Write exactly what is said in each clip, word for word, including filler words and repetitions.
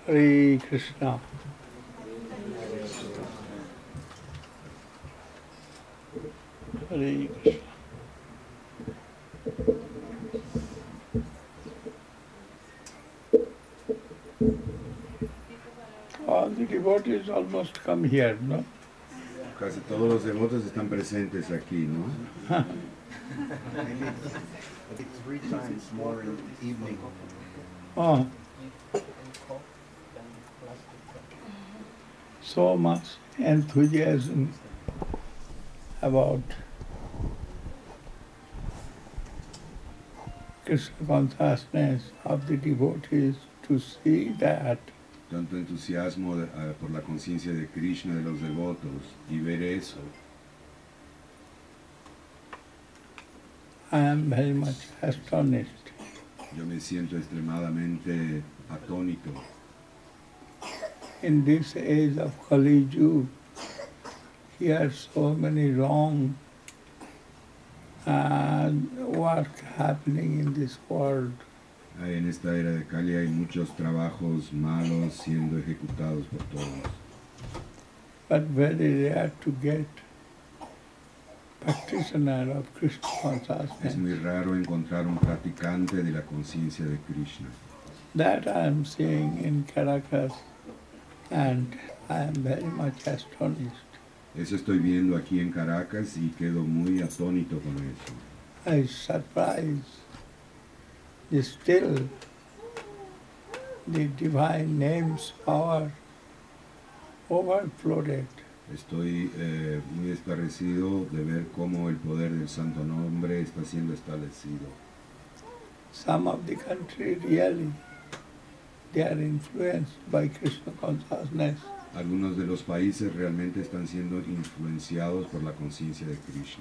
Hare Krishna. Hare Krishna. All the devotees almost come here, no? Casi todos los devotos están presentes aquí, ¿no? Maybe three times more in the evening. Oh. So much enthusiasm about Krishna consciousness of the devotees to see that Tanto entusiasmo de- ah, por la conciencia de Krishna de los devotos y ver eso. I am very much astonished. Yo me siento extremadamente atónito. In this age of Kali Yuga, here so many wrong uh, work happening in this world. Hay- En esta era de Kali hay muchos trabajos malos siendo ejecutados por todos. But very rare to get practitioner of Krishna Es consciousness. muy raro encontrar un practicante de la conciencia de Krishna. That I am seeing in Caracas, and I am very much astonished. Eso estoy viendo aquí en Caracas y quedo muy atónito con eso. I was surprised. The still the divine names power overflowed. Estoy eh, muy estarrecido de ver cómo el poder del Santo Nombre está siendo establecido. Some of the country really they are influenced by Krishna consciousness. Algunos de los países realmente están siendo influenciados por la conciencia de Krishna,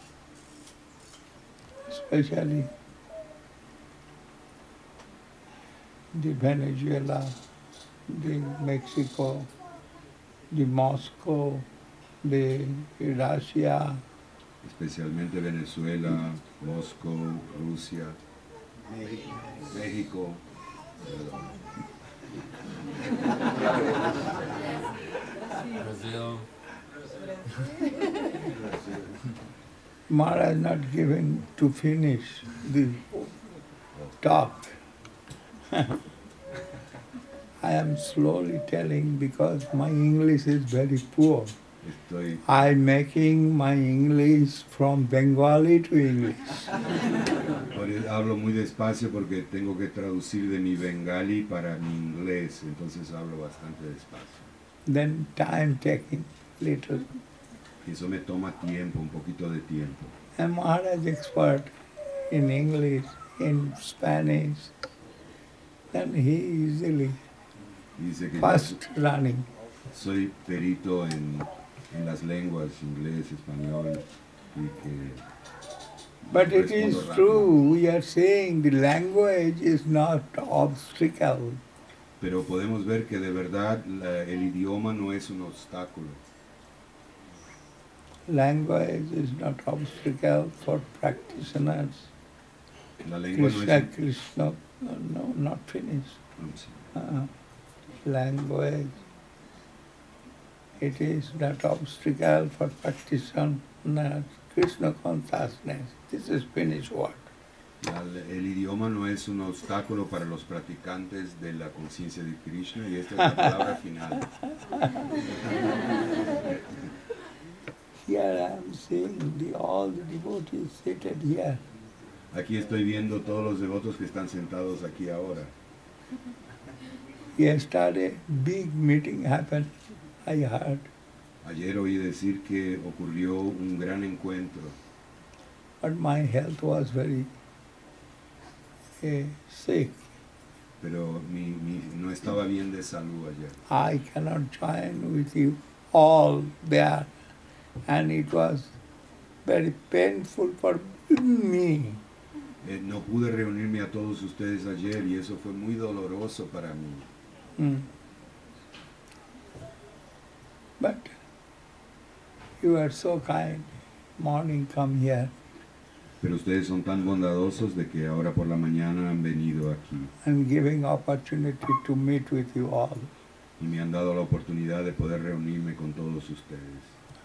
Especially the Venezuela, the Mexico, the Moscow, the Russia, especialmente Venezuela, Moscú, Rusia, México. Perdón. Brazil. Maharaj not giving to finish the talk. I am slowly telling because my English is very poor. Estoy, I making my English from Bengali to English. por eso hablo muy despacio porque tengo que traducir de mi bengali para mi inglés, entonces hablo bastante despacio. Then time taking little. Y eso me toma tiempo, un poquito de tiempo. And Maharaj expert in English, in Spanish. Then he easily Dice que yo fast running. soy perito en, en las lenguas, inglés, español, y que But it respondo is rápido. true, we are saying the language is not obstacle. Pero podemos ver que de verdad la- el idioma no es un obstáculo. Language is not obstacle for practitioners. La lengua no Krishna, es Krishna, no, no, not finished. un... sí. Uh, language, it is not obstacle for practitioners. Krishna consciousness, this is finished word. La- el idioma no es un obstáculo para los practicantes de la conciencia de Krishna y esta es la palabra final. Here I am seeing the, all the devotees seated here. Aquí estoy viendo todos los devotos que están sentados aquí ahora. Yesterday, big meeting happened, I heard. Ayer oí decir que ocurrió un gran encuentro, But my health was very uh, sick. pero mi, mi- no estaba bien de salud ayer. I cannot join with you all there. And it was very painful for me. Eh, no pude reunirme a todos ustedes ayer y eso fue muy doloroso para mí. Mm. But you are so kind. Morning come here. Pero ustedes son tan bondadosos de que ahora por la mañana han venido aquí and giving opportunity to meet with you all. y me han dado la oportunidad de poder reunirme con todos ustedes.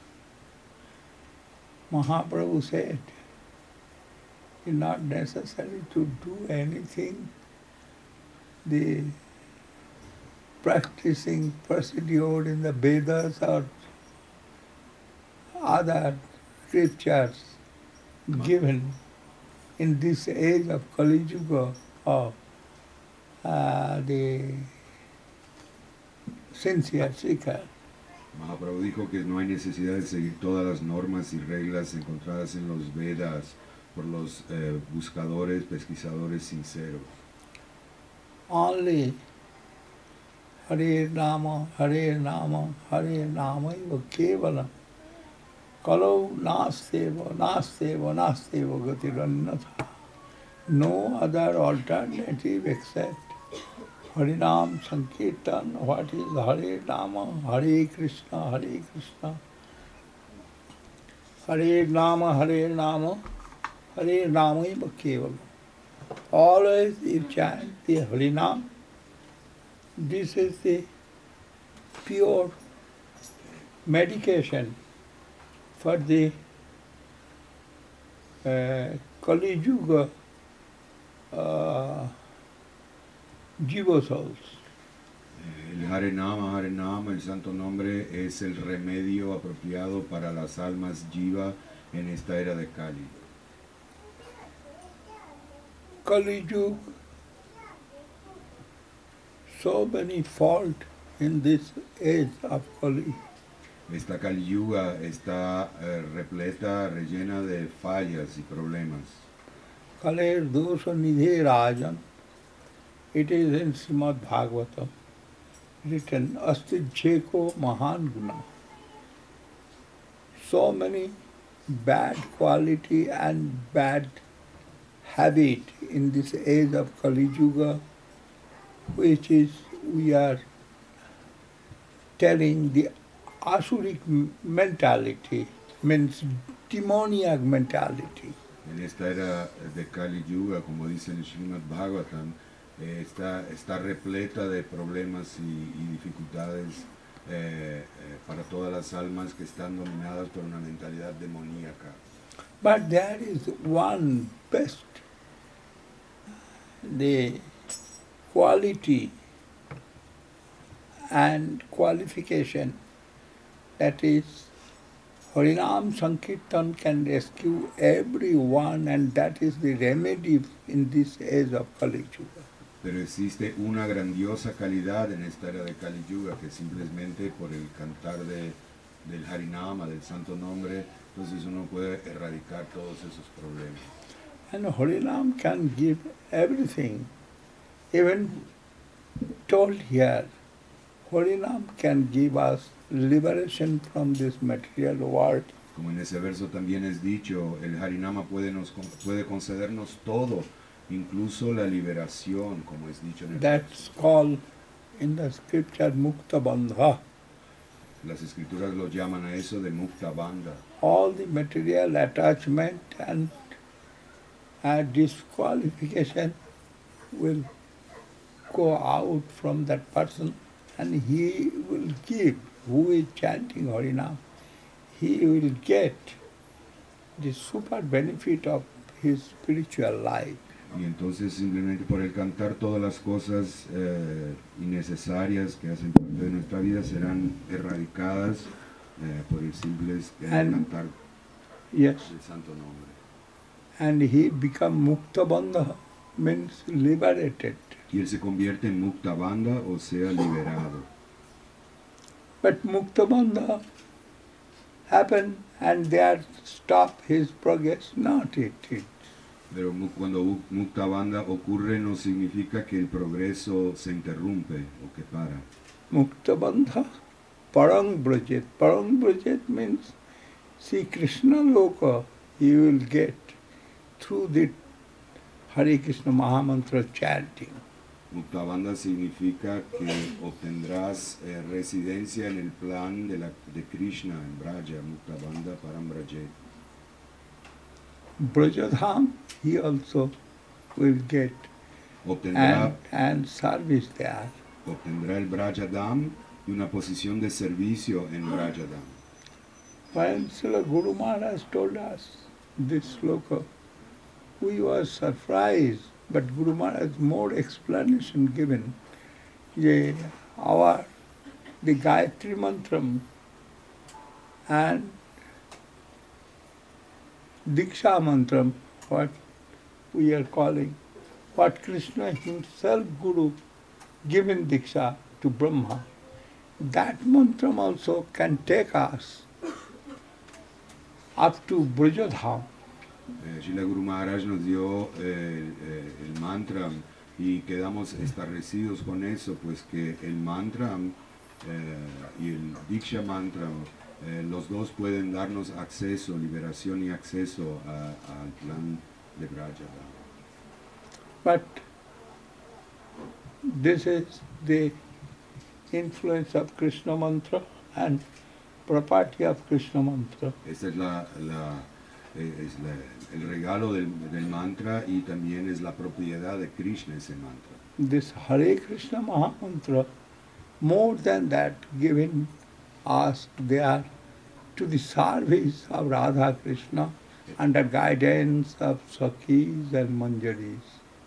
Mahaprabhu said, it's not necessary to do anything. The practicing procedure in the Vedas or other scriptures given in this age of Kali Yuga of uh, the sincere seeker. Mahaprabhu dijo que no hay necesidad de seguir todas las normas y reglas encontradas en los Vedas por los eh, buscadores, pesquisadores sinceros. Only Hare Nama, Hare Nama, Hare Nama eva kevalam. Kalau nasteva, nasteva, nasteva gatirannatha. No other alternative except Harinam Sankirtan. What is Hare Nama? Hare Krishna, Hare Krishna. Hare Nama, Hare Nama, Hare Nama eva kevalam. Always you chant the Harinam. This is the pure medication for the uh, Kali Yuga uh, Jiva souls. El Hare Nama, Hare Nama, el santo nombre, es el remedio apropiado para las almas jiva en esta era de Kali. Kali Yuga, so many faults in this age of Kali. Esta Kali Yuga está eh, repleta, rellena de fallas y problemas. Kaler dosha nidhe rajan. It is in Srimad Bhagavatam written, Asti Jeko Mahan Guna. So many bad quality and bad habit in this age of Kali Yuga, which is, we are telling the Asuric mentality, means demoniac mentality. En esta era de Kali Yuga, como dice el Srimad Bhagavatam, eh, está, está repleta de problemas y, y dificultades eh, eh, para todas las almas que están dominadas por una mentalidad demoníaca. But there is one best, the quality and qualification, that is Harinam Sankirtan can rescue everyone, and that is the remedy in this age of Kali Yuga. Pero existe una grandiosa calidad en esta era de Kali Yuga que simplemente por el cantar de, del Harinama, del santo nombre, entonces uno puede erradicar todos esos problemas. And Harinam can give everything. Even told here, Harinam can give us liberation from this material world. Como en ese verso también es dicho, el Harinama puede, nos, puede concedernos todo, incluso la liberación, como es dicho en el That's called in the scripture Mukta Bandha. Las escrituras lo llaman a eso de Mukta Bandha. All the material attachment and uh, disqualification will go out from that person, and he will give, who is chanting Harinam, he will get the super benefit of his spiritual life. Y entonces simplemente por el cantar todas las cosas eh, innecesarias que hacen parte de nuestra vida serán erradicadas eh, por el simple eh, And- cantar Yes. el santo nombre. And he become Mukta Bandha, means liberated. Y él se convierte en Mukta Bandha, o sea, liberado. But Mukta Bandha happen and there stop his progress, not it. it. Pero mu- cuando mu- Mukta Bandha ocurre no significa que el progreso se interrumpe o que para. Mukta Bandha, Parang Brajet. Parang Brajet means, see, Krishna Loka you will get through the Hare Krishna Mahamantra chanting. Mukta Bandha significa que obtendrás eh, residencia en el plan de, la, de Krishna en Braja, Mukta Bandha Param Brajet. Brajadham, he also will get Obtendrá, and, and service there. obtendrá el Brajadam y una posición de servicio en Brajadam. When Srila Guru Maharaj told us this sloka, we were surprised, but Guru Maharaj more explanation given. Yeah, our the Gayatri Mantram and Diksha Mantram, what we are calling, what Krishna himself, Guru, given Diksha to Brahma, that mantram also can take us up to Brajadham. Eh, Srila Guru Maharaj nos dio eh, eh, el mantra y quedamos estarrecidos con eso, pues que el mantra eh, y el Diksha mantra, eh, los dos pueden darnos acceso, liberación y acceso a- al plan de Brajadam. But this is the influence of Krishna mantra and property of Krishna mantra. Esta es, la, la, eh, es la- el regalo del, del mantra y también es la propiedad de Krishna ese mantra. This Hare Krishna Mahamantra, more than that, given us there to the service of Radha Krishna under guidance of Sakhis and Manjaris.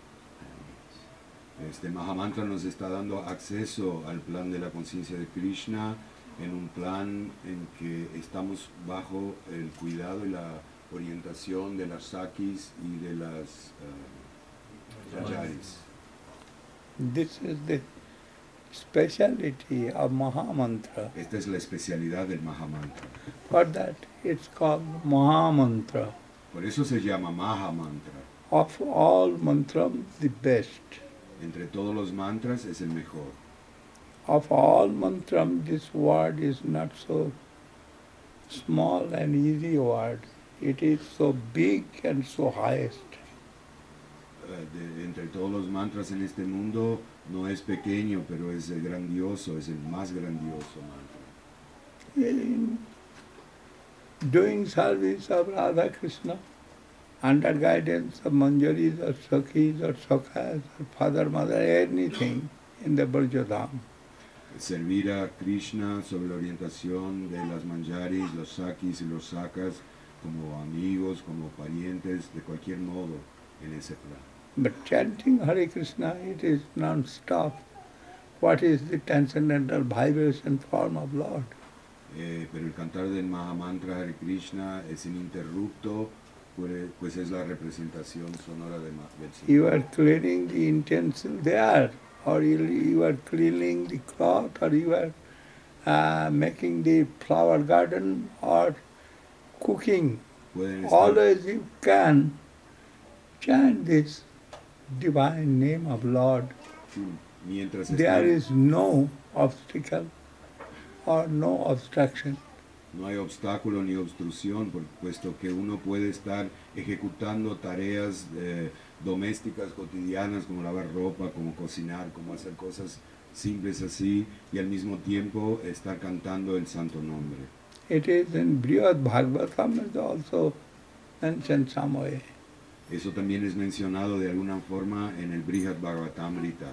Este Mahamantra nos está dando acceso al plan de la conciencia de Krishna en un plan en que estamos bajo el cuidado y la orientación de las Sakis y de las uh, Rajaris. This is the speciality of Mahamantra. Esta es la especialidad del Mahamantra. For that it's called Mahamantra. Por eso se llama Mahamantra. Of all mantram, the best. Entre todos los mantras es el mejor. Of all mantram, this word is not so small and easy word. It is so big and so highest. Eh, de- entre todos los mantras en este mundo no es pequeño, pero es eh, grandioso, es el más grandioso mantra. In doing service of Radha Krishna, under guidance of Manjaris or Sakhis or Sakhas or father, mother, anything in the Brajadham. Servir a Krishna sobre la orientación de las manjaris, los sakis y los sakas como amigos, como parientes, de cualquier modo en ese plan. But chanting Hare Krishna, it is non-stop. What is the transcendental vibration form of Lord? Eh, pero el cantar del Mahamantra Hare Krishna es ininterrupto, pues, pues es la representación sonora de, Ma- del Señor. You are cleaning the utensil there, or you, you are cleaning the cloth, or you are uh, making the flower garden, or cooking. Pueden estar, Always you can chant this divine name of Lord. mientras There están, is no obstacle or no obstruction. no hay obstáculo ni obstrucción, por- puesto que uno puede estar ejecutando tareas eh, domésticas cotidianas como lavar ropa, como cocinar, como hacer cosas simples así, y al mismo tiempo estar cantando el santo nombre. It is in Brihad Bhagavatam is also mentioned some way. Eso también es mencionado de alguna forma en el Brihad Bhagavatamrita.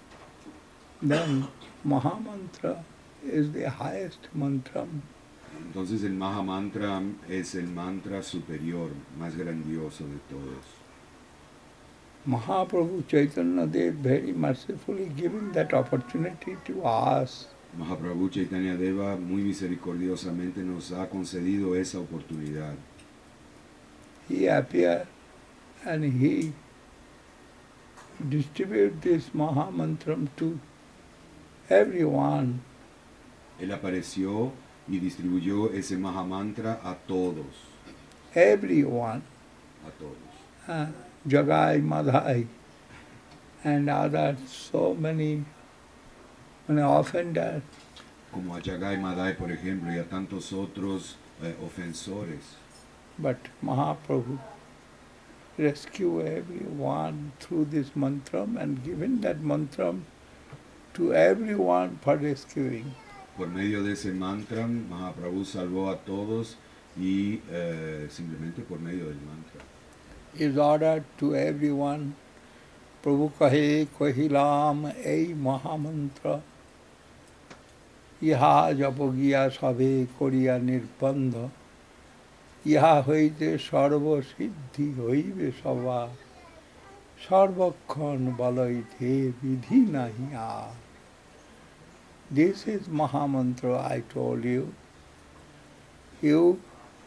Then Mahamantra is the highest mantra. Entonces el Mahamantra es el mantra superior, más grandioso de todos. Mahaprabhu Chaitanya Dev very mercifully given that opportunity to us. Mahaprabhu Chaitanya Deva muy misericordiosamente nos ha concedido esa oportunidad. He appeared and he distributed this Mahamantram to everyone. Él apareció y distribuyó ese Mahamantra a todos, Everyone. a todos. Uh, Jagai, Madhai, and others, so many, many offenders. Como a Jagai Madai, por ejemplo, y a tantos otros eh, ofensores. But Mahaprabhu rescue everyone through this mantram and given that mantram to everyone for rescuing. Por medio de ese mantra, Mahaprabhu salvó a todos y eh, simplemente por medio del mantra. is ordered to everyone, Prabhu kahe kahilam ei mahamantra, iha japogiya sabe koriya nirbandha, iha hoite sarva siddhi hoibe sava, sarvakhan balaite vidhi nahi aar. This is Mahamantra I told you. You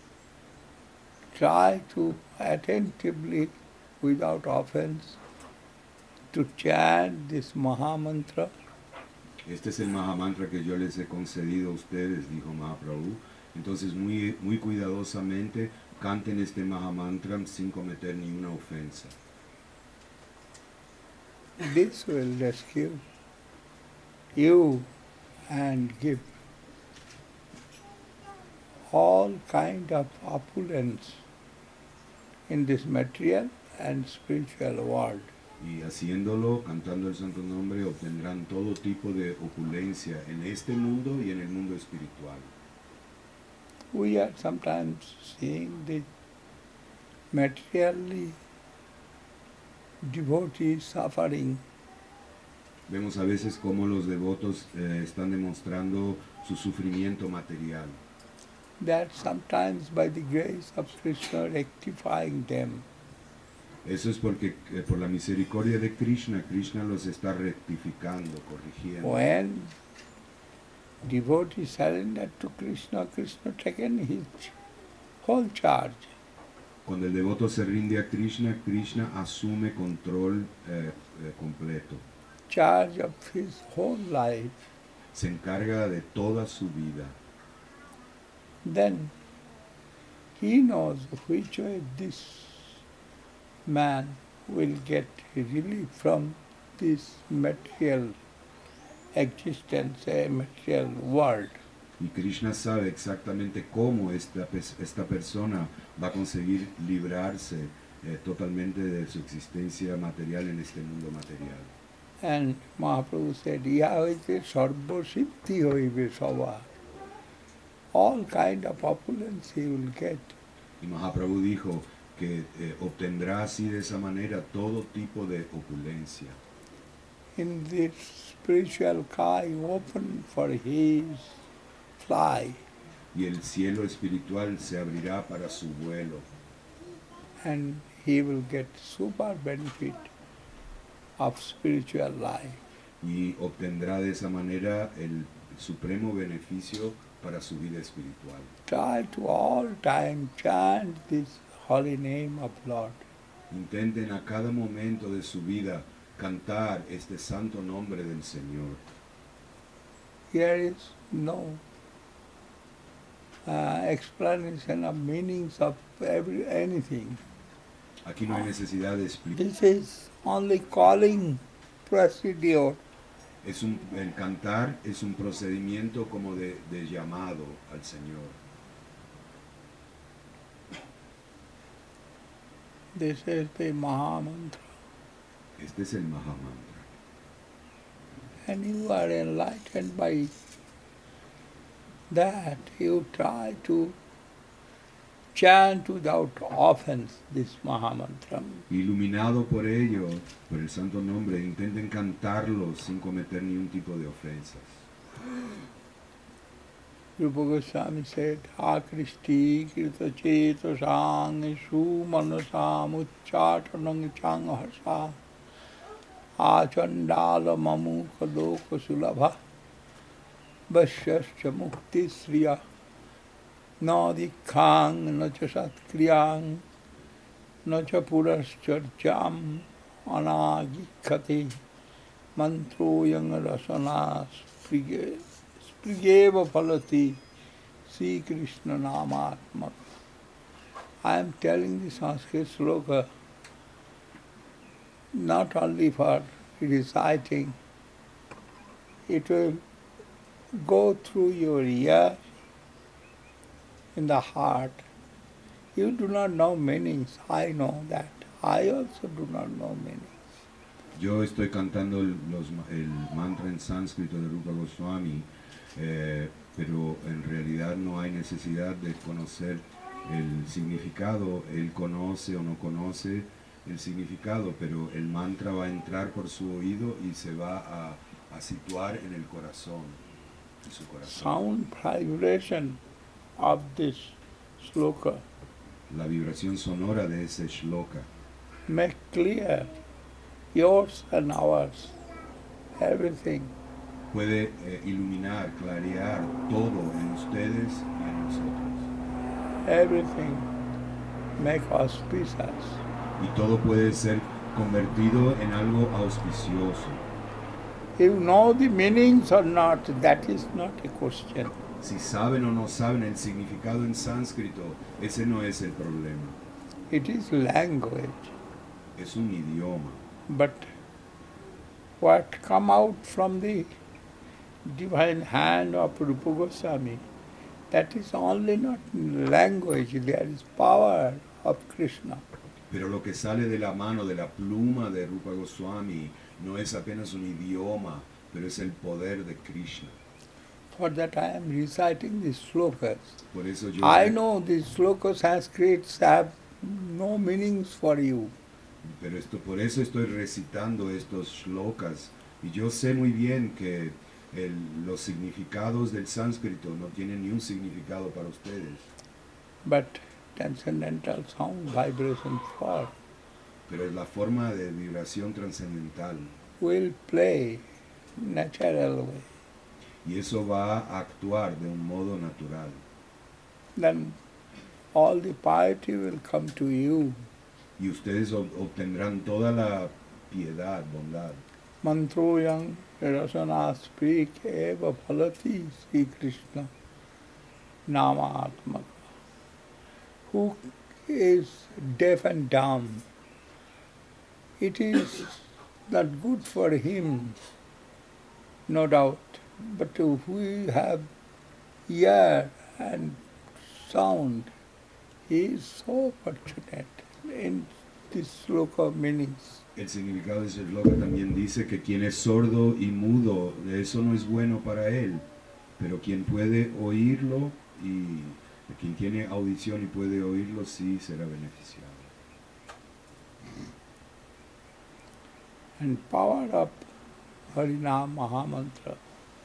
try to attentively, without offense, to chant this Mahamantra. Este es el Mahamantra que yo les he concedido a ustedes, dijo Mahaprabhu. Entonces muy, muy cuidadosamente canten este Mahamantra sin cometer ni una ofensa. This will rescue you and give all kind of opulence in this material and spiritual world. Y haciéndolo, cantando el santo nombre, obtendrán todo tipo de opulencia en este mundo y en el mundo espiritual. We are sometimes seeing the materially devotees suffering. Vemos a veces cómo los devotos eh, están demostrando su sufrimiento material. That sometimes by the grace of Krishna rectifying them. Eso es porque eh, por la misericordia de Krishna, Krishna los está rectificando, corrigiendo. When devotees surrender to Krishna, Krishna taken his whole charge. Cuando el devoto se rinde a Krishna, Krishna asume control eh, eh, completo. Charge of his whole life. Se encarga de toda su vida. Then he knows which way this man will get relief from this material existence, a material world. Y Krishna sabe exactamente cómo esta, esta persona va a conseguir librarse eh, totalmente de su existencia material en este mundo material. And Mahaprabhu said, Yahaite sarva siddhi hoibe sava. All kind of opulence he will get. Y Mahaprabhu dijo que eh, obtendrá así de esa manera todo tipo de opulencia. In this spiritual sky open for his fly. Y el cielo espiritual se abrirá para su vuelo. And he will get super benefit of spiritual life. Y obtendrá de esa manera el supremo beneficio para su vida espiritual. Try to all time chant this holy name of Lord. Intenten a cada momento de su vida cantar este santo nombre del Señor. Here is no uh, explanation of meanings of every anything. Aquí no hay necesidad de explicar. This is only calling procedure. Es un, el cantar es un procedimiento como de, de llamado al Señor. This is the Mahamantra. Este es el Mahamantra. And you are enlightened by that. You try to chant without offense this Mahamantra. Iluminado por ello, por el santo nombre, intenten cantarlo sin cometer ningún tipo de ofensas. Rupa Goswami said, Akristi krita cheto sang su manasam ucchatanang chang harsa achandala mamuka loka sulabha vasyascha mukti sriya na dikhang na cha satkriyang na cha purascharcham anagikhati mantro yang rasana sprige sprigeva phalati Sri Krishna namatmak. I am telling the Sanskrit sloka not only for reciting, it will go through your ear, in the heart. You do not know meanings, I know that. I also do not know meanings. Yo estoy cantando el, los, el mantra en sánscrito de Rupa Goswami, eh, pero en realidad no hay necesidad de conocer el significado, él conoce o no conoce el significado, pero el mantra va a entrar por su oído y se va a, a situar en el corazón, en su corazón. Sound vibration of this sloka La vibración sonora de ese shloka make clear yours and ours, everything. puede eh, iluminar, clarear todo en ustedes y en nosotros. Everything make auspicious. Y todo puede ser convertido en algo auspicioso. You know the meanings or not, that is not a question. Si saben o no saben el significado en sánscrito, ese no es el problema. It is language. Es un idioma. But what come out from the divine hand of Rupa Goswami, that is only not language, there is power of Krishna. Pero lo que sale de la mano, de la pluma de Rupa Goswami, no es apenas un idioma, pero es el poder de Krishna. For that I am reciting these slokas. Por eso yo, I know these slokas Sanskrits have no meanings for you. pero esto, por eso estoy recitando estos shlokas. Y yo sé muy bien que el, los significados del sánscrito no tienen ni un significado para ustedes. But transcendental sound vibration for Pero es la forma de vibración trascendental. will play natural way. Y eso va a actuar de un modo natural. Then all the piety will come to you. Y ustedes ob- obtendrán toda la piedad, bondad. Mantroyam rasana speak eva phalati Sri Krishna nama atmaka. Who is deaf and dumb, it is not good for him, no doubt. But we have ear and sound. He is so fortunate in this sloka meanings. El significado de ese shloka también dice que quien es sordo y mudo, eso no es bueno para él. Pero quien puede oírlo y quien tiene audición y puede oírlo, sí será beneficiado. And power of Harinam Mahamantra.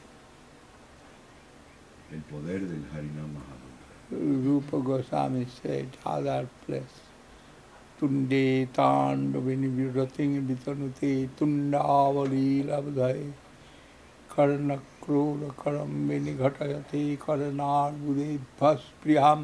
El poder del Harinam Mahamantra. Rupa Goswami said, other place. Tunde tandavini virating vitanute tundavali labdhai karna krura karambini ghatayate karnar bude bhaspriyam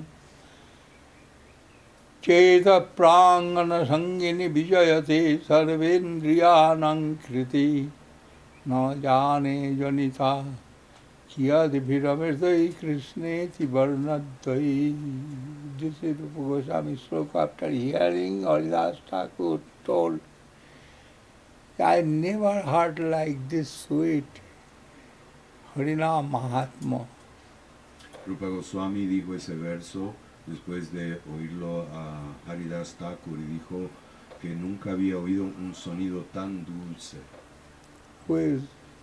cheta prangana sangini vijayate sarvendriyanam kriti na jane janita Kiyadi Bhiramerdai Krishneti Varnadai. This is Rupa Goswami sloka after hearing Haridas Thakur told. I never heard like this sweet Harinam Mahatma. Rupa Goswami dijo ese verso después de oírlo a Haridas Thakur y dijo que nunca había oído un sonido tan dulce. Who is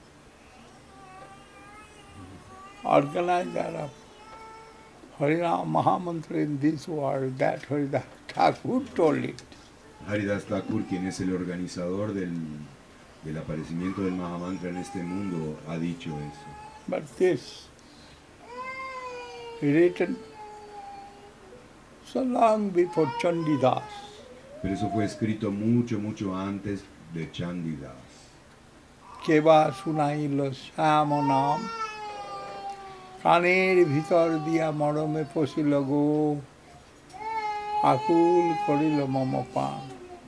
organizer of Harinam Mahamantra in this world, that Haridas Thakur told it. Haridas Thakur, quien es el organizador del, del aparecimiento del Mahamantra en este mundo, ha dicho eso. But this, written so long before Chandidas, Pero eso fue escrito mucho, mucho antes de Chandidas. Keva Sunailo Shama Nam, কানের ভিতর দিয়া মরমে পশিল গো আকুল করিল মম পান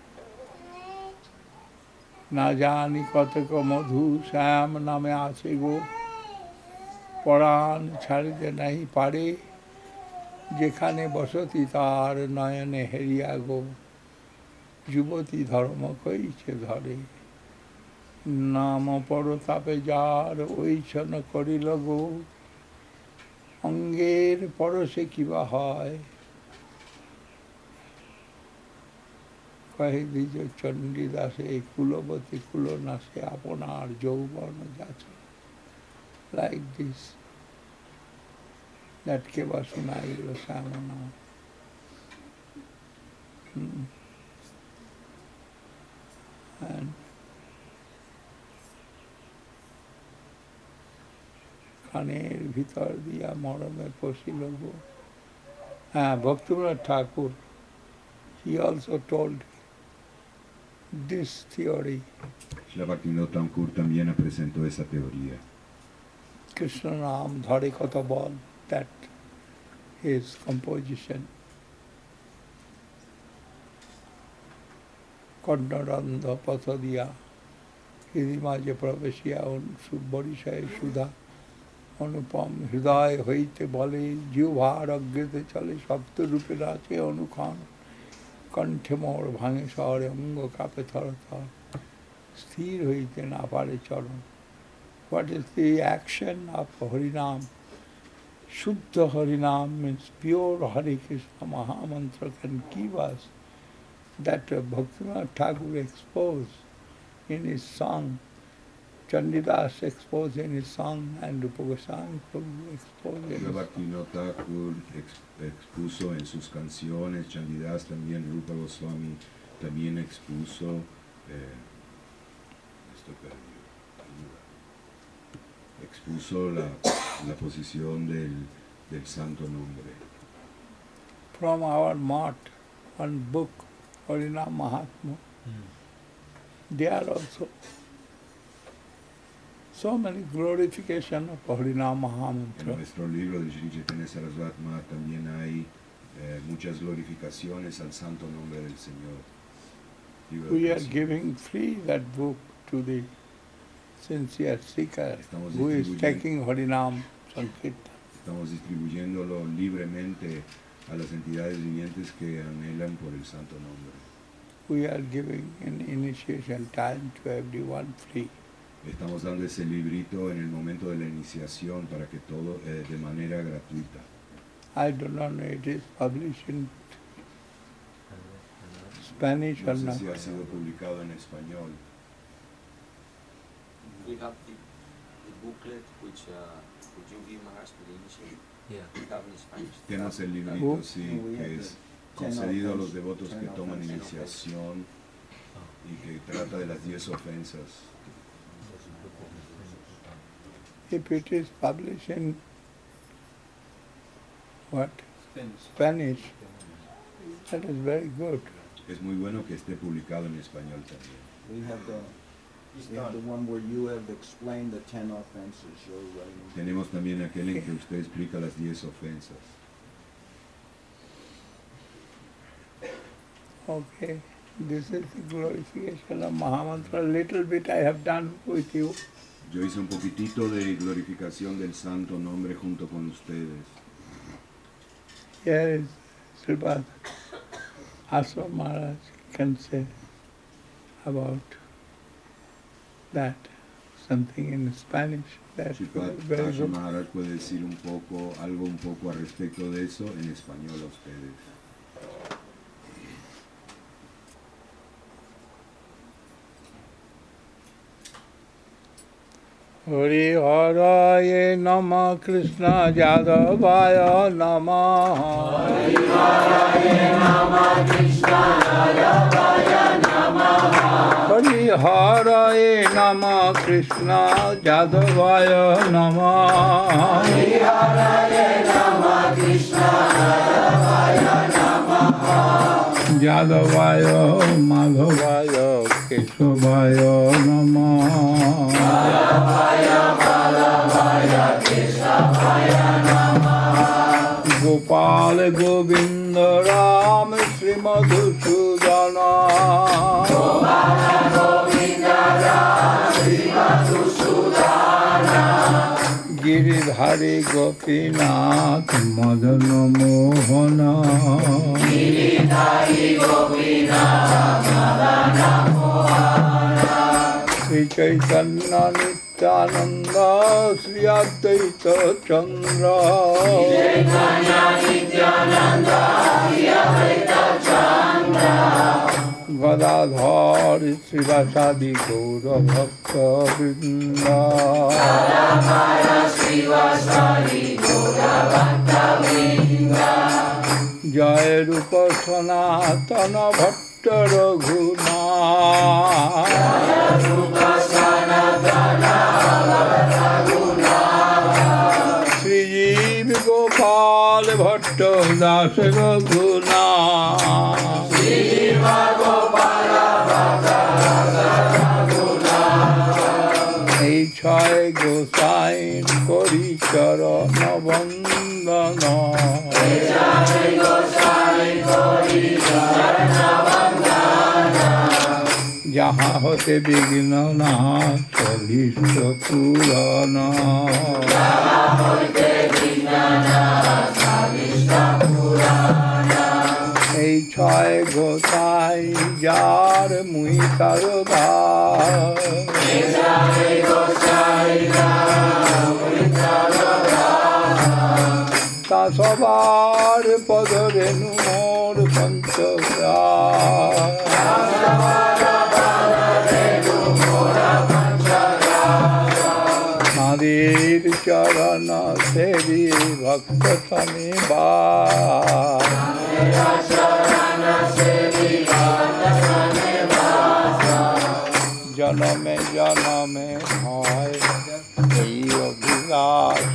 না জানি কতক মধু শ্যাম নামে আছে গো পরাণ ছাড়িতে নাই পারে যেখানে বসতি তার নয়নে হেরিয়া গো যুবতী ধর্ম কইছে ধরে নাম পরতাপে যার ওইছন করিল গো অঙ্গের পরশে কিবা হয় কহে দ্বিজ চণ্ডীদাসে কুলবতী কুলনাশে আপনার যৌবন যাচ লাইক দিস দ্যাট কেবা শুনাইল শ্যামনা Hmm. And কানের ভিতর দিয়া মরমে পশিল গো। Ah, Bhaktivinoda Thakur, he also told this theory. Srila Bhaktivinoda Thakur también presentó esa teoría. Krishna Nam Dhare Kata Bal, that his composition. Karnarandha Pathadiya, Hirimaje Pravasya, Subharishay Sudha, Anupam Hridaya Hoite Bale, Jivhar Agrite Chale, Sapta Rupe Rache Anukhan, Kanthe Mor Bhange Sare Anga Kape Tharata, Sthir Hoite Napare Charan. What is the action of Harinam? Shuddha Harinam means pure Hare Krishna Mahamantra can give us that uh, Bhaktivinoda Thakur exposed in his song, Chandidas exposed in his song, and Rupa Goswami exposed in his song. Bhaktivinoda Thakur expuso en sus canciones, Chandidas también, Rupa Goswami también expuso, eh, estoy perdido, ayuda. expuso la, la posición del, del santo nombre. From our mat, one book, Harinam Mahatma, mm. there also so many glorification of Harinam En Mahamantra. nuestro libro de Sri Chaitanya Saraswati Mahaprabhu también hay eh, muchas glorificaciones al santo nombre del Señor. Libro We de are giving free that book to the sincere seeker Estamos who is distribuyendo- taking Harinam Sankirtan. Estamos distribuyéndolo libremente a las entidades vivientes que anhelan por el santo nombre. We are giving in initiation time to everyone free. Estamos dando ese librito en el momento de la iniciación para que todo eh, de manera gratuita. I do not know it is published in Spanish No or sé not. si ha sido publicado en español. We have the, the booklet which uh, would you give Maharaj to the initiative? Yeah. We have in Spanish. Tenemos el librito, Oh. sí, We have que the es ten concedido a los offense- devotos ten que toman offense. iniciación y que trata de las diez ofensas. If it is published in what? Spanish, that is very good. Es muy bueno que esté publicado en español también. We have the, we have the one where you have explained the ten offenses you're writing. Tenemos también aquel en que usted explica las diez ofensas. Okay, this is the glorification of Mahamantra. Little bit I have done with you. Yo hice un poquitito de glorificación del santo nombre junto con ustedes. Here is Sripad Aswa Maharaj can say about that, something in Spanish. That Sripad is very Aswa good. Maharaj puede decir un poco, algo un poco al respecto de eso en español a ustedes. Hari Haraye Nama Krishna Jadavaya Nama Hari Haraye Nama Krishna Jadavaya Nama Hari Haraye Nama Krishna Jadavaya Nama Hari Haraye Nama Krishna Jadavaya Nama Jadavaya Madhavaya Keshavaya Nama Gopal Govinda Ram Sri Madhusudana Gopal Govinda Ram Sri Madhusudana Giridhari Gopinath Madana Mohana Giridhari Gopinath Madana Mohana Sri Chaitanya Nityananda Sri Advaita Chandra Sri Chaitanya Nityananda Sri Advaita Chandra Gadadhar Srivasadi Gaura Bhakta Vrinda Gadadhar Srivasadi Gaura Bhakta Vrinda জয় রূপ সনাতন ভট্ট রঘুনাথ শ্রীজীব গোপাল ভট্ট দাস রঘুনাথ এই ছয় গোসাই করি চরণ বন্দন যাহা হতে বিঘ্ন না চলিষ্ঠ পুরন এই ছয় গোসাই যার মুই তার তা সবার পদরেণু মোর পঞ্চরা তাঁদের চরণ সেবি ভক্ত তমে বা জনমে জনমে হয় এই অভিলাষ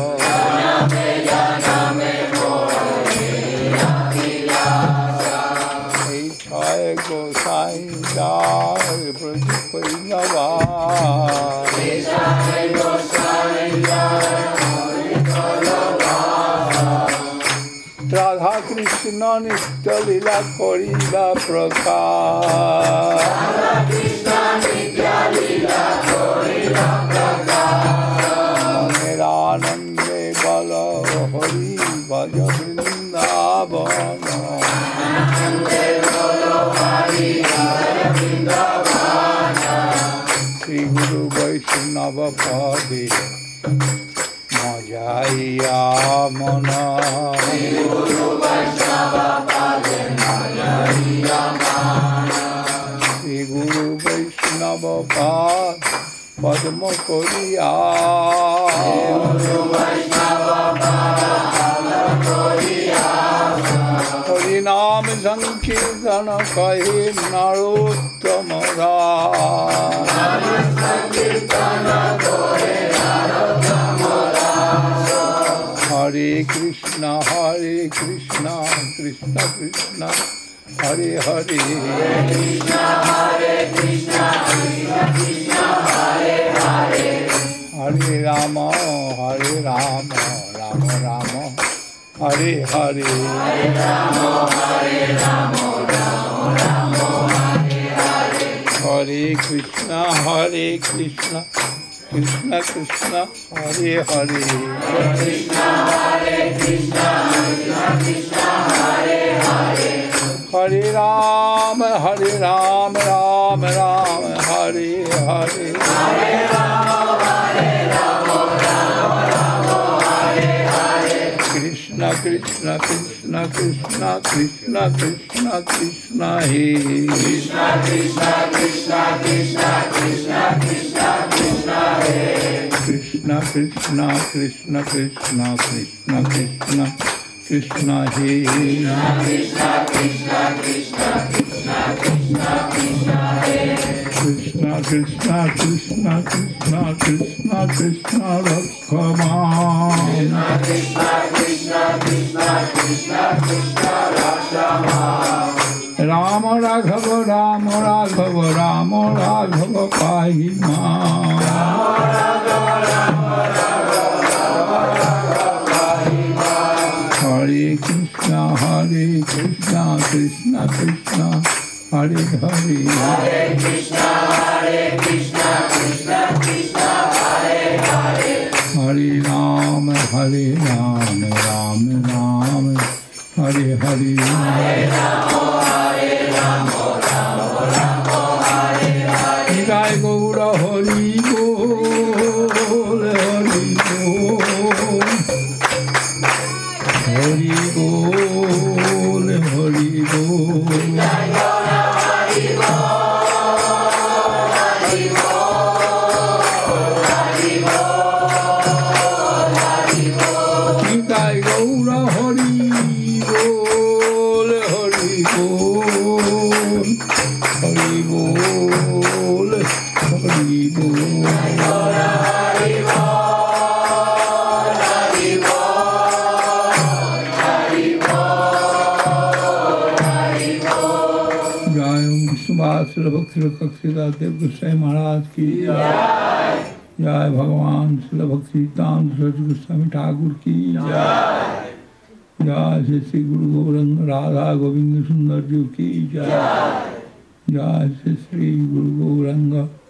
এই ছয় গোসাই যার ব্রজ কইনবা রাধা কৃষ্ণ নিত্য লীলা করিলা প্রকাশ মনের আনন্দে বল হরি ভজ বৃন্দাবন শ্রী গুরু বৈষ্ণব পদে মজাইয়া মন শ্রী গুরু বৈষ্ণব পাদ পদ্ম করিয়া হরি নাম সংকীর্তন কহে নরোত্তম হরে কৃষ্ণ হরে কৃষ্ণ কৃষ্ণ কৃষ্ণ হরে হরে হরে রাম হরে রাম রাম রাম হরে হরে হরে কৃষ্ণ হরে কৃষ্ণ কৃষ্ণ কৃষ্ণ হরে হরে হরে রাম হরে রাম রাম রাম হরে হরে কৃষ্ণ কৃষ্ণ কৃষ্ণ কৃষ্ণ কৃষ্ণ কৃষ্ণ কৃষ্ণ হে কৃষ্ণ কৃষ্ণ কৃষ্ণ কৃষ্ণ কৃষ্ণ কৃষ্ণ কৃষ্ণ হে কৃষ্ণ কৃষ্ণ কৃষ্ণ কৃষ্ণ কৃষ্ণ কৃষ্ণ কৃষ্ণ হে কৃষ্ণ কৃষ্ণ কৃষ্ণ কৃষ্ণ কৃষ্ণ কৃষ্ণ হে কৃষ্ণ কৃষ্ণ কৃষ্ণ কৃষ্ণ কৃষ্ণ কৃষ্ণ রক্ষমান কৃষ্ণ কৃষ্ণ কৃষ্ণ কৃষ্ণ কৃষ্ণ রক্ষমান রাম রাঘব রাম রাঘব রাম রাঘব পাহি মা হরে কৃষ্ণ হরে কৃষ্ণ কৃষ্ণ কৃষ্ণ হরে হরে হরে কৃষ্ণ হরে কৃষ্ণ কৃষ্ণ কৃষ্ণ হরে হরে হরে রাম হরে রাম রাম রাম হরে হরে হরে রাম হরে রাম রাম রাম হরে হরে জয় গৌর হরি বল হরি বল হরি বল হরি বল গৌর হরি বল श्री भक्ति कक्षिदा देव गोस्वामी महाराज की जय। जय भगवान श्री भक्ति सिद्धांत सरस्वती गोस्वामी ठाकुर की जय। जय श्री श्री गुरु गौरंग राधा गोविंद सुंदर जी की जय। जय श्री श्री गुरु गौरंग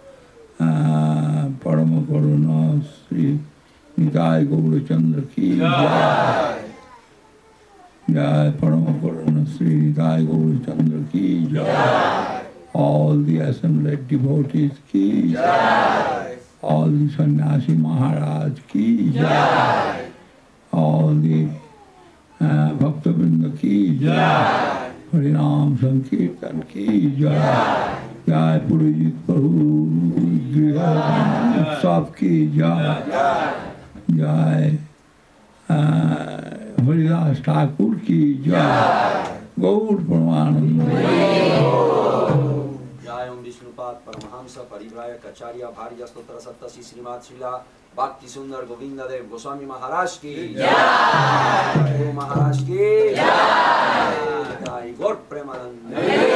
परम करुणा श्री निताय गौरचंद्र की जय। जय परम करुणा श्री निताय गौरचंद्र की जय। All the assembled devotees ki jai. All the sannyasi Maharaj ki jai. All the uh, Bhakta Vrinda ki jai. Harinam Sankirtan ki jai. Jai Purajit Prabhu Griha Utsav ki jai. Jai uh, Haridas Thakur ki jai. Gaur Paramananda. Vishnupad परमहंस परिव्राजक आचार्य भार्य स्तोत्र सप्तसी श्रीमद श्रीला भक्ति सुंदर गोविंद देव गोस्वामी महाराज की जय। गुरु महाराज की जय। जय गौर प्रेमानंद।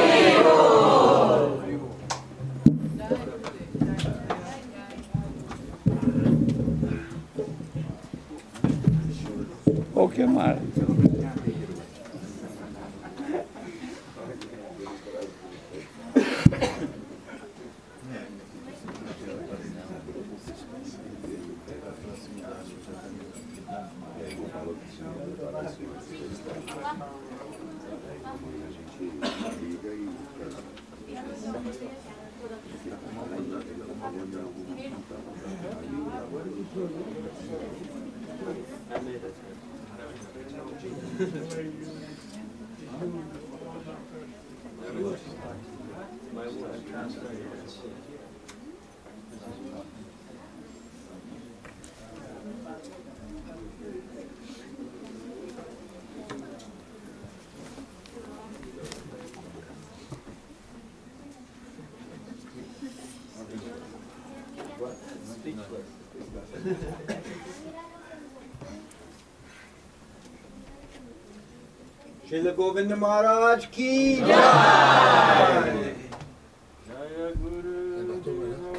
ओके महाराज। श्रील गोविंद महाराज की जय। जय गुरु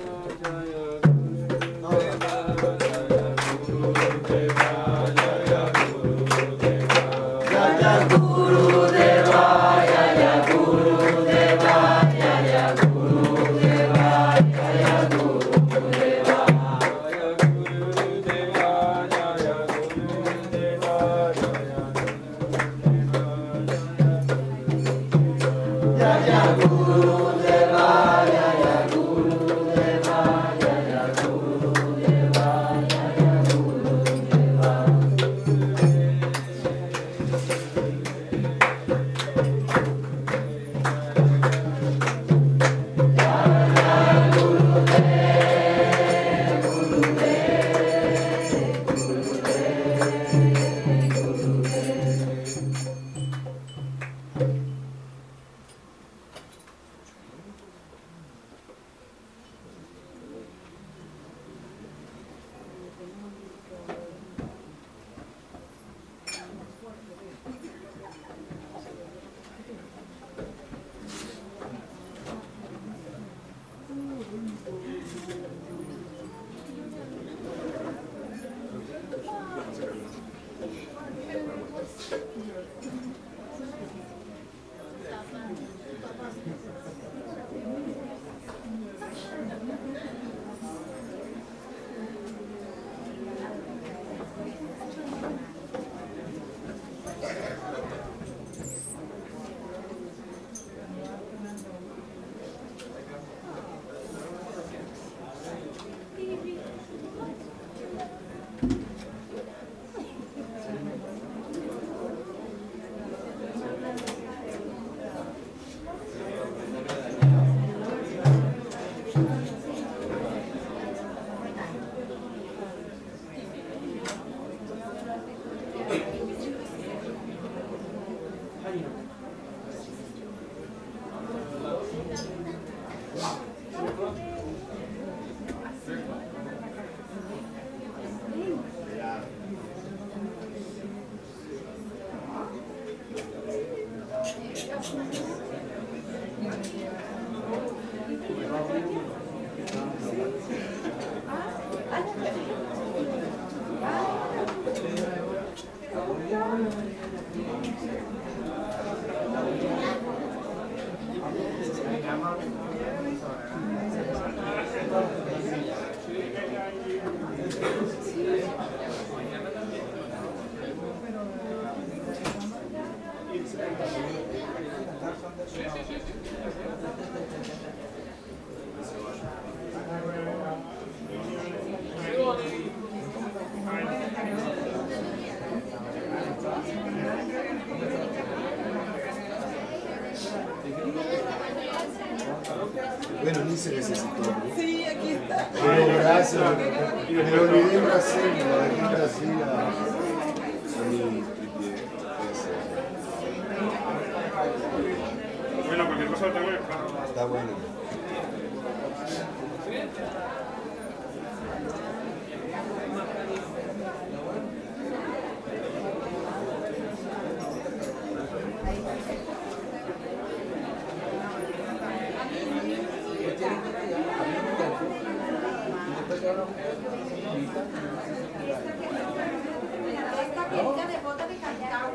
se necesitó, ¿no? Sí, aquí está. Bueno, gracias. Me olvidé en Brasil, me lo dejé en Brasil a, a mi Bueno, cualquier cosa lo tengo en el carro. Está bueno. Esta querida de bota de cantado.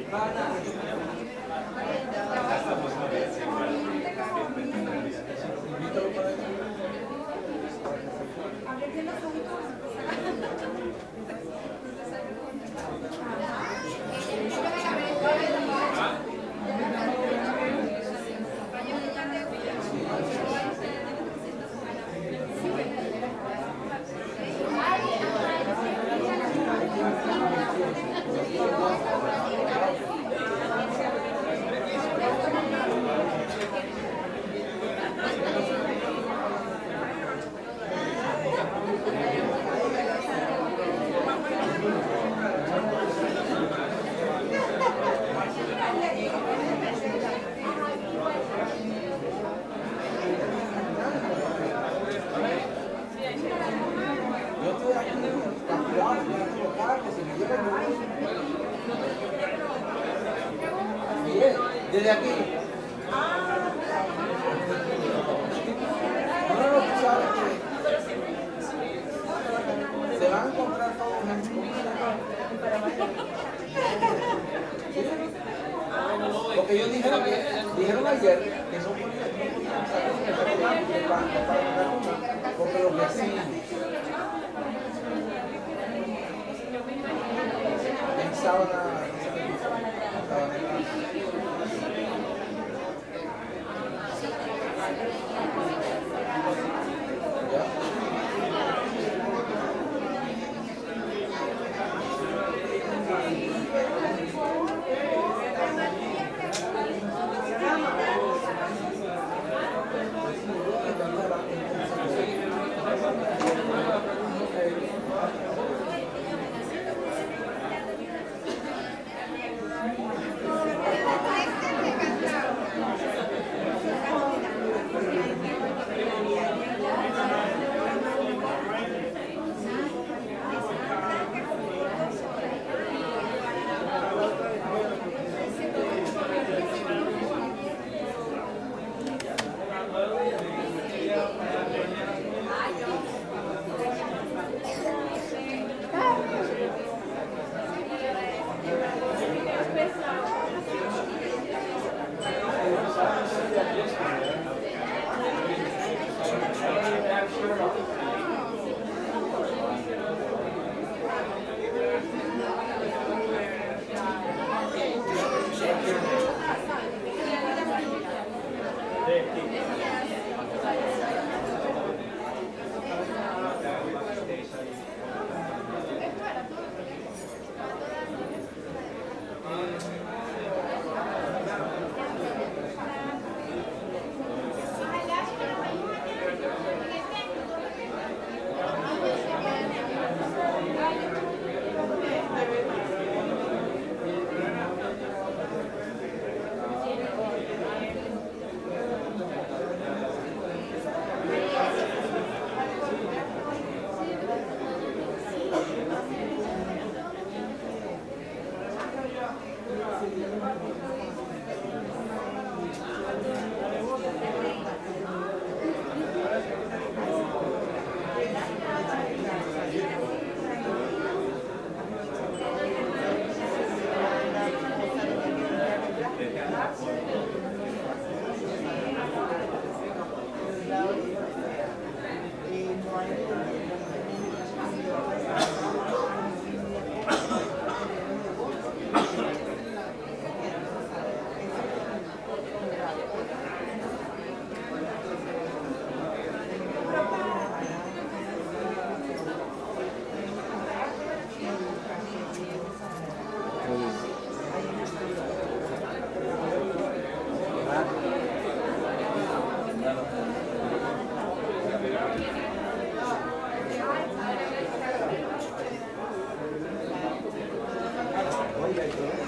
Desde aquí. No, no, tú sabes que se van a encontrar todos en porque ellos dijeron, dijeron ayer que no podían salir del banco para pagar una, porque los vecinos pensaban a ella y todo.